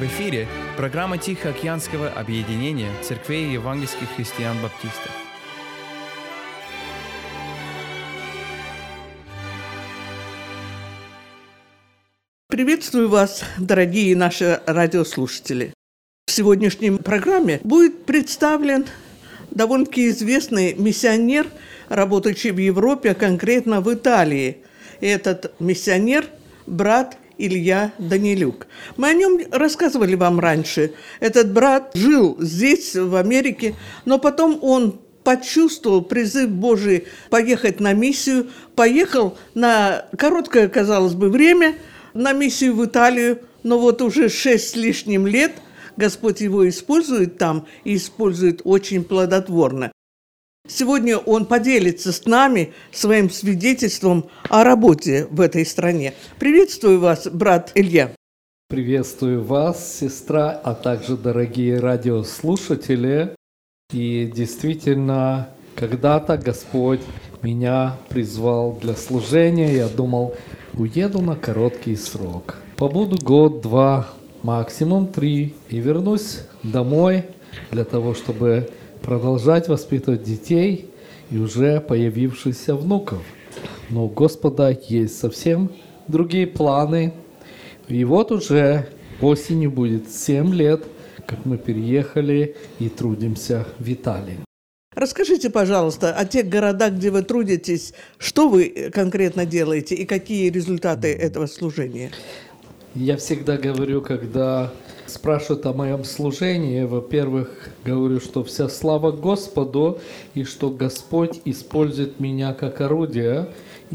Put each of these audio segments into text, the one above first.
В эфире программа Тихоокеанского объединения церквей евангельских христиан-баптистов. Приветствую вас, дорогие наши радиослушатели. В сегодняшней программе будет представлен довольно-таки известный миссионер, работающий в Европе, а конкретно в Италии. И этот миссионер – брат Илья Данилюк. Мы о нем рассказывали вам раньше. Этот брат жил здесь, в Америке, но потом он почувствовал призыв Божий поехать на миссию, поехал на короткое, казалось бы, время на миссию в Италию, но вот уже 6 с лишним лет Господь его использует там и использует очень плодотворно. Сегодня он поделится с нами своим свидетельством о работе в этой стране. Приветствую вас, брат Илья. Приветствую вас, сестра, а также дорогие радиослушатели. И действительно, когда-то Господь меня призвал для служения. Я думал, уеду на короткий срок. Побуду год, 2, максимум 3 и вернусь домой для того, чтобы продолжать воспитывать детей и уже появившихся внуков. Но у Господа есть совсем другие планы. И вот уже осенью будет 7 лет, как мы переехали и трудимся в Италии. Расскажите, пожалуйста, о тех городах, где вы трудитесь, что вы конкретно делаете и какие результаты этого служения? Я всегда говорю, когда спрашивают о моем служении, во-первых, говорю, что вся слава Господу, и что Господь использует меня как орудие,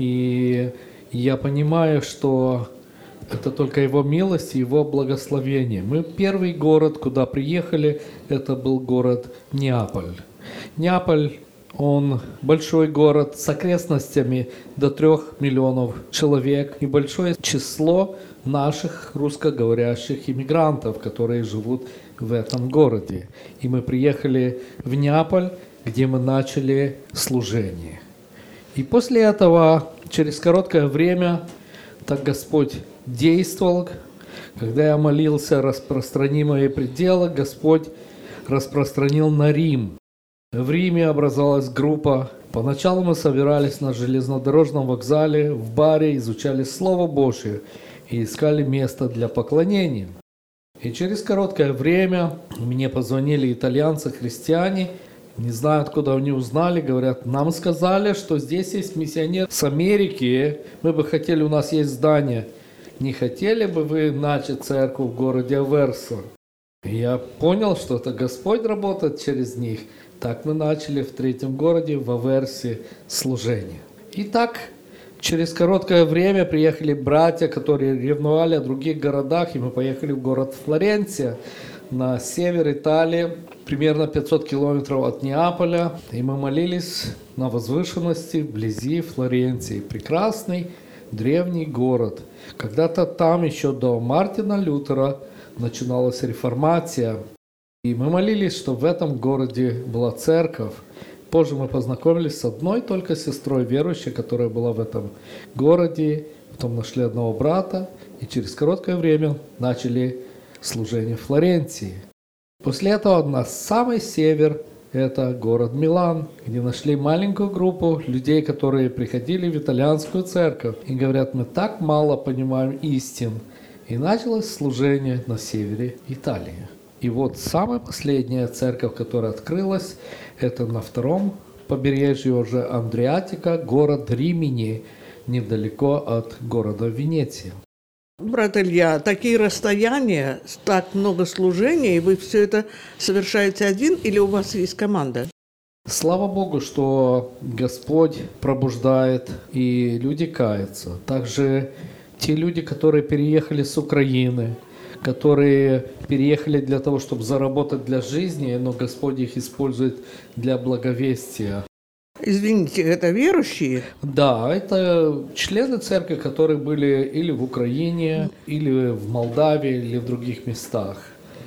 и я понимаю, что это только Его милость и Его благословение. Мы первый город, куда приехали, это был город Неаполь. Неаполь, он большой город с окрестностями до 3 миллионов человек и большое число наших русскоговорящих иммигрантов, которые живут в этом городе. И мы приехали в Неаполь, где мы начали служение. И после этого, через короткое время, так Господь действовал. Когда я молился, распространи мои пределы, Господь распространил на Рим. В Риме образовалась группа. Поначалу мы собирались на железнодорожном вокзале, в баре, изучали Слово Божие и искали место для поклонения. И через короткое время мне позвонили итальянцы-христиане, не знаю, откуда они узнали, говорят, нам сказали, что здесь есть миссионер с Америки, мы бы хотели, у нас есть здание, не хотели бы вы начать церковь в городе Аверсо? И я понял, что это Господь работает через них. Так мы начали в 3-м городе, в Аверсе, служение. И так, через короткое время приехали братья, которые ревновали о других городах, и мы поехали в город Флоренция, на север Италии, примерно 500 километров от Неаполя. И мы молились на возвышенности вблизи Флоренции. Прекрасный древний город. Когда-то там еще до Мартина Лютера начиналась реформация. И мы молились, что в этом городе была церковь. Позже мы познакомились с одной только сестрой верующей, которая была в этом городе. Потом нашли одного брата и через короткое время начали служение в Флоренции. После этого на самый север это город Милан, где нашли маленькую группу людей, которые приходили в итальянскую церковь и говорят, мы так мало понимаем истин. И началось служение на севере Италии. И вот самая последняя церковь, которая открылась, это на 2-м побережье уже Андриатика, город Римини, недалеко от города Венеция. Брат Илья, такие расстояния, так много служений, вы все это совершаете один или у вас есть команда? Слава Богу, что Господь пробуждает, и люди каются. Также те люди, которые переехали с Украины, которые переехали для того, чтобы заработать для жизни, но Господь их использует для благовестия. Извините, это верующие? Да, это члены церкви, которые были или в Украине, или в Молдавии, или в других местах.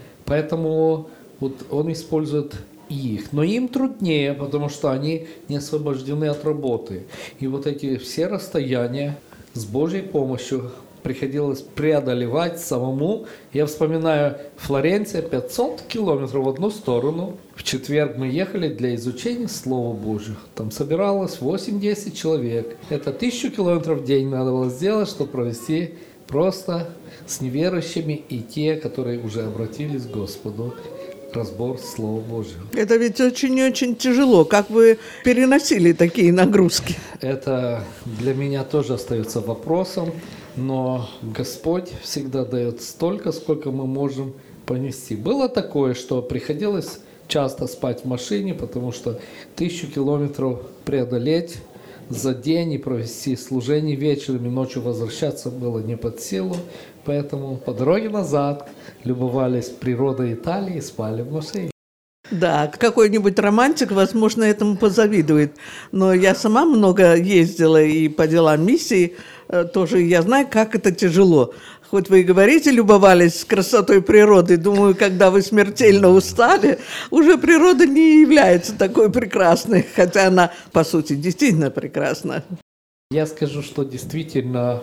Поэтому вот он использует их. Но им труднее, потому что они не освобождены от работы. И вот эти все расстояния с Божьей помощью приходилось преодолевать самому. Я вспоминаю, Флоренция 500 километров в одну сторону. В четверг мы ехали для изучения Слова Божьего. Там собиралось 8-10 человек. Это 1000 километров в день надо было сделать, чтобы провести просто с неверующими и те, которые уже обратились к Господу. Разбор Слова Божьего. Это ведь очень-очень тяжело. Как вы переносили такие нагрузки? Это для меня тоже остается вопросом, но Господь всегда дает столько, сколько мы можем понести. Было такое, что приходилось часто спать в машине, потому что 1000 километров преодолеть за день и провести служение вечером и ночью возвращаться было не под силу. Поэтому по дороге назад любовались природой Италии и спали в машине. Да, какой-нибудь романтик, возможно, этому позавидует. Но я сама много ездила и по делам миссии тоже. Я знаю, как это тяжело. Хоть вы и говорите, любовались красотой природы, думаю, когда вы смертельно устали, уже природа не является такой прекрасной, хотя она, по сути, действительно прекрасна. Я скажу, что действительно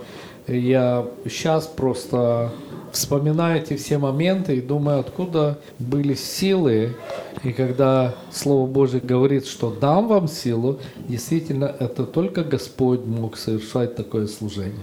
я сейчас просто вспоминаю эти все моменты и думаю, откуда были силы. И когда Слово Божие говорит, что дам вам силу, действительно, это только Господь мог совершать такое служение.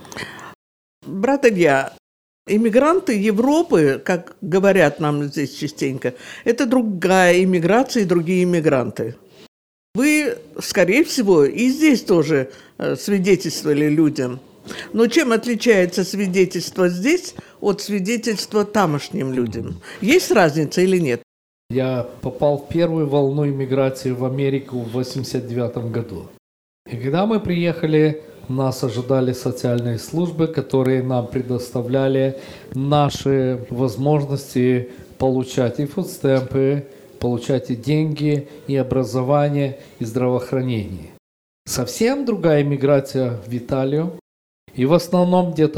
Брат Илья, иммигранты Европы, как говорят нам здесь частенько, это другая иммиграция и другие иммигранты. Вы, скорее всего, и здесь тоже свидетельствовали людям. Но чем отличается свидетельство здесь от свидетельства тамошним людям? Есть разница или нет? Я попал в первую волну иммиграции в Америку в 1989 году. И когда мы приехали, нас ожидали социальные службы, которые нам предоставляли наши возможности получать и фудстемпы, получать и деньги, и образование, и здравоохранение. Совсем другая иммиграция в Италию. И в основном где-то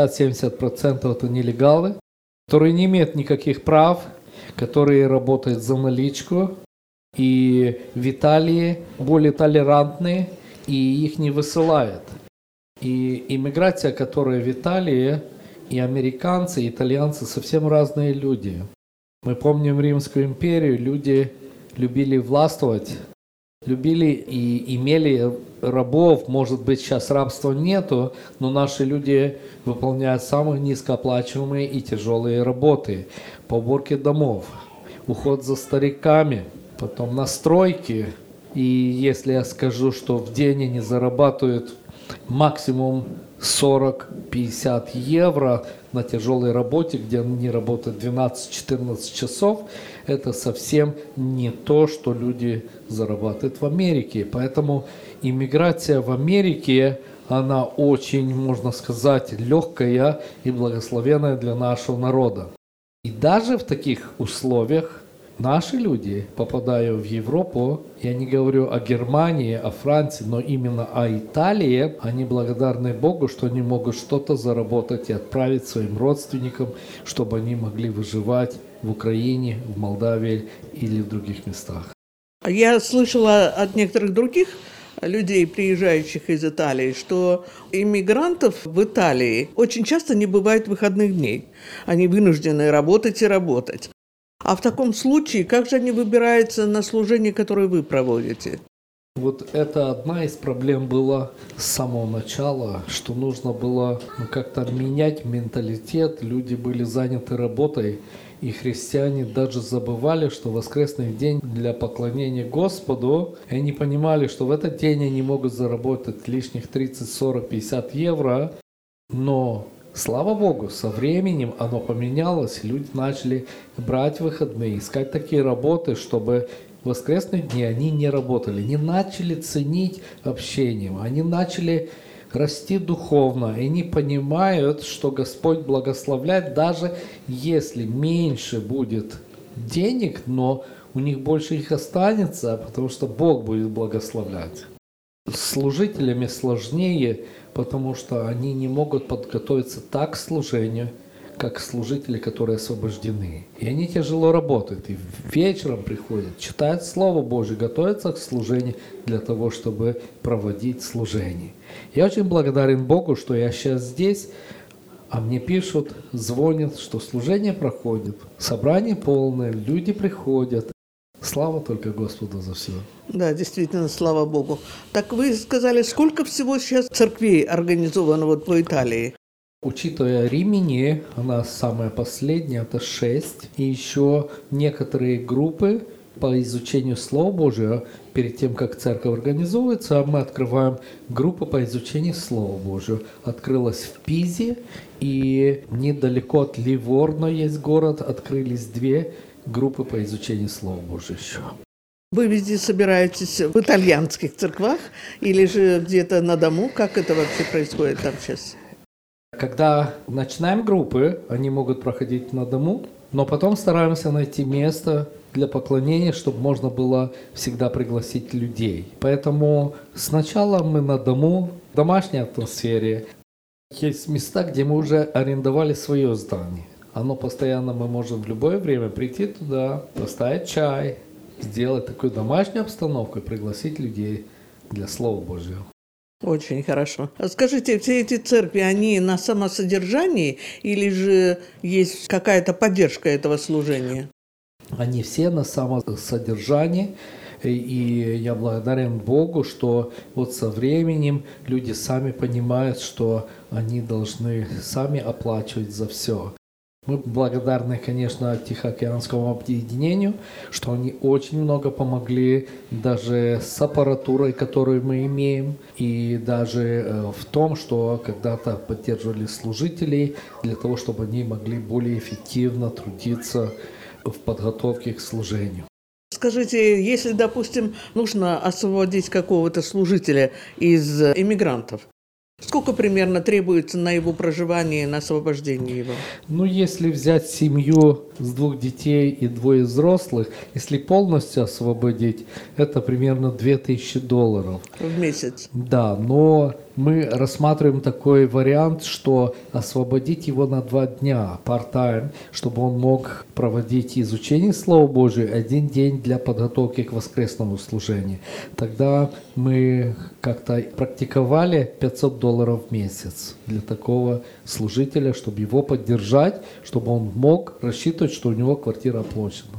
60-70% это нелегалы, которые не имеют никаких прав, которые работают за наличку. И в Италии более толерантные, и их не высылают. И иммиграция, которая в Италии, и американцы, и итальянцы совсем разные люди. Мы помним Римскую империю, люди любили властвовать, любили и имели рабов. Может быть, сейчас рабства нету, но наши люди выполняют самые низкооплачиваемые и тяжелые работы. По уборке домов, уход за стариками, потом на стройке. И если я скажу, что в день они зарабатывают максимум 40-50 евро на тяжелой работе, где они работают 12-14 часов, это совсем не то, что люди зарабатывают в Америке. Поэтому иммиграция в Америке, она очень, можно сказать, легкая и благословенная для нашего народа. И даже в таких условиях наши люди, попадая в Европу, я не говорю о Германии, о Франции, но именно о Италии, они благодарны Богу, что они могут что-то заработать и отправить своим родственникам, чтобы они могли выживать в Украине, в Молдавии или в других местах. Я слышала от некоторых других людей, приезжающих из Италии, что иммигрантов в Италии очень часто не бывает выходных дней. Они вынуждены работать и работать. А в таком случае, как же они выбираются на служение, которое вы проводите? Вот это одна из проблем была с самого начала, что нужно было как-то менять менталитет. Люди были заняты работой, и христиане даже забывали, что воскресный день для поклонения Господу, и они понимали, что в этот день они могут заработать лишних 30, 40, 50 евро, но слава Богу, со временем оно поменялось, люди начали брать выходные, искать такие работы, чтобы в воскресные дни они не работали, не начали ценить общением, они начали расти духовно, и они понимают, что Господь благословляет, даже если меньше будет денег, но у них больше их останется, потому что Бог будет благословлять. С служителями сложнее, потому что они не могут подготовиться так к служению, как служители, которые освобождены. И они тяжело работают, и вечером приходят, читают Слово Божие, готовятся к служению для того, чтобы проводить служение. Я очень благодарен Богу, что я сейчас здесь, А мне пишут, звонят, что служение проходит, собрание полное, люди приходят. Слава только Господу за все. Да, действительно, слава Богу. Так вы сказали, сколько всего сейчас церквей организовано вот по Италии? Учитывая Римини, она самая последняя, это 6. И еще некоторые группы по изучению Слова Божьего. Перед тем, как церковь организовывается, мы открываем группу по изучению Слова Божьего. Открылась в Пизе, и недалеко от Ливорно есть город, открылись 2 группы по изучению Слова Божьего еще. Вы везде собираетесь в итальянских церквах или же где-то на дому? Как это вообще происходит там сейчас? Когда начинаем группы, они могут проходить на дому, но потом стараемся найти место для поклонения, чтобы можно было всегда пригласить людей. Поэтому сначала мы на дому, в домашней атмосфере. Есть места, где мы уже арендовали свое здание. Оно постоянно, мы можем в любое время прийти туда, поставить чай, сделать такую домашнюю обстановку и пригласить людей для Слова Божьего. Очень хорошо. Скажите, все эти церкви, они на самосодержании или же есть какая-то поддержка этого служения? Они все на самосодержании, и я благодарен Богу, что вот со временем люди сами понимают, что они должны сами оплачивать за все. Мы благодарны, конечно, Тихоокеанскому объединению, что они очень много помогли даже с аппаратурой, которую мы имеем, и даже в том, что когда-то поддерживали служителей для того, чтобы они могли более эффективно трудиться в подготовке к служению. Скажите, если, допустим, нужно освободить какого-то служителя из иммигрантов, сколько примерно требуется на его проживание, на освобождение его? Ну, если взять семью с 2 детей и 2 взрослых, если полностью освободить, это примерно $2000. В месяц? Да, но мы рассматриваем такой вариант, что освободить его на 2 дня, part-time, чтобы он мог проводить изучение Слова Божьего 1 день для подготовки к воскресному служению. Тогда мы как-то практиковали $500 в месяц для такого служителя, чтобы его поддержать, чтобы он мог рассчитывать, что у него квартира оплачена.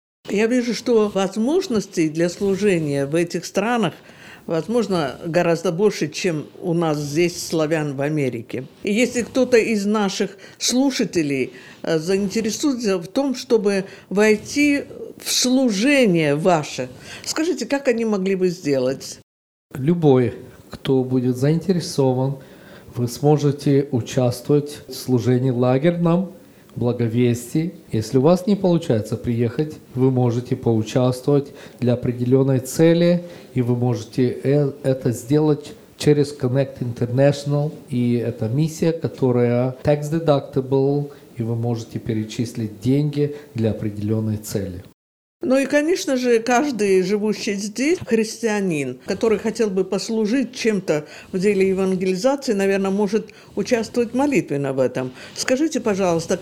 Я вижу, что возможностей для служения в этих странах возможно гораздо больше, чем у нас здесь, славян, в Америке. И если кто-то из наших слушателей заинтересуется в том, чтобы войти в служение ваше, скажите, как они могли бы сделать? Любой, кто будет заинтересован, вы сможете участвовать в служении лагерном, благовестии. Если у вас не получается приехать, вы можете поучаствовать для определенной цели, и вы можете это сделать через Connect International. И это миссия, которая tax deductible, и вы можете перечислить деньги для определенной цели. Ну и, конечно же, каждый живущий здесь христианин, который хотел бы послужить чем-то в деле евангелизации, наверное, может участвовать молитвенно в этом. Скажите, пожалуйста,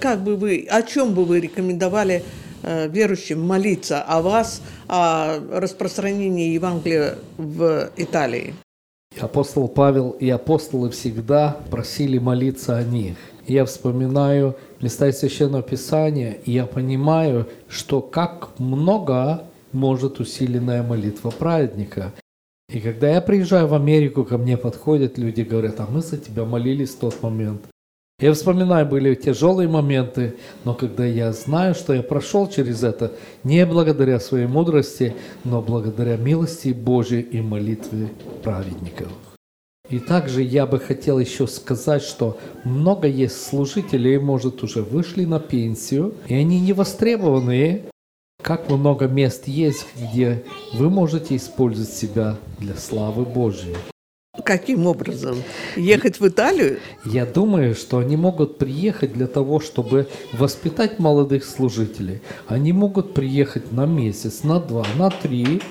о чем бы вы рекомендовали верующим молиться о вас, о распространении Евангелия в Италии? Апостол Павел и апостолы всегда просили молиться о них. Я вспоминаю места из Священного Писания, и я понимаю, что как много может усиленная молитва праведника. И когда я приезжаю в Америку, ко мне подходят люди, говорят, а мы за тебя молились в тот момент. Я вспоминаю, были тяжелые моменты, но когда я знаю, что я прошел через это, не благодаря своей мудрости, но благодаря милости Божьей и молитве праведников. И также я бы хотел еще сказать, что много есть служителей, может, уже вышли на пенсию, и они не востребованы. Как много мест есть, где вы можете использовать себя для славы Божьей. Каким образом? Ехать в Италию? Я думаю, что они могут приехать для того, чтобы воспитать молодых служителей. Они могут приехать на месяц, на 2, на 3,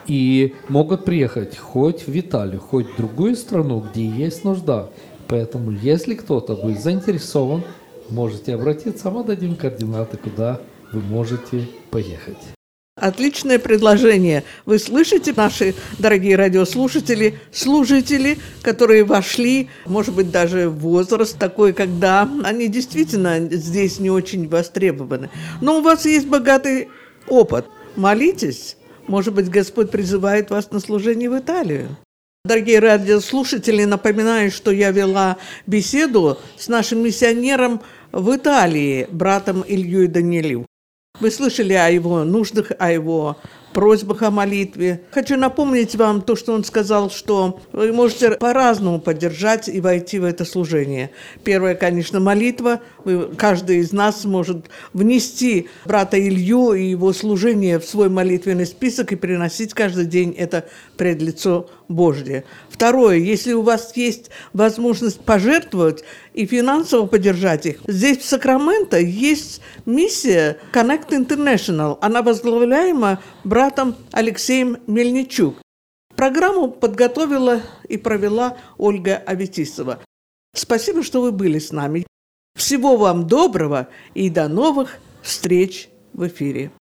и могут приехать хоть в Италию, хоть в другую страну, где есть нужда. Поэтому, если кто-то будет заинтересован, можете обратиться, мы дадим координаты, куда вы можете поехать. Отличное предложение. Вы слышите, наши дорогие радиослушатели, служители, которые вошли, может быть, даже в возраст такой, когда они действительно здесь не очень востребованы. Но у вас есть богатый опыт. Молитесь. Может быть, Господь призывает вас на служение в Италию. Дорогие радиослушатели, напоминаю, что я вела беседу с нашим миссионером в Италии, братом Ильей Данилю. Вы слышали о его нуждах, о его просьбах о молитве. Хочу напомнить вам то, что он сказал, что вы можете по-разному поддержать и войти в это служение. Первое, конечно, молитва. Каждый из нас может внести брата Илью и его служение в свой молитвенный список и приносить каждый день это пред лицо Божье. Второе, если у вас есть возможность пожертвовать и финансово поддержать их, здесь в Сакраменто есть миссия Connect International. Она возглавляема братом Алексеем Мельничук. Программу подготовила и провела Ольга Аветисова. Спасибо, что вы были с нами. Всего вам доброго и до новых встреч в эфире.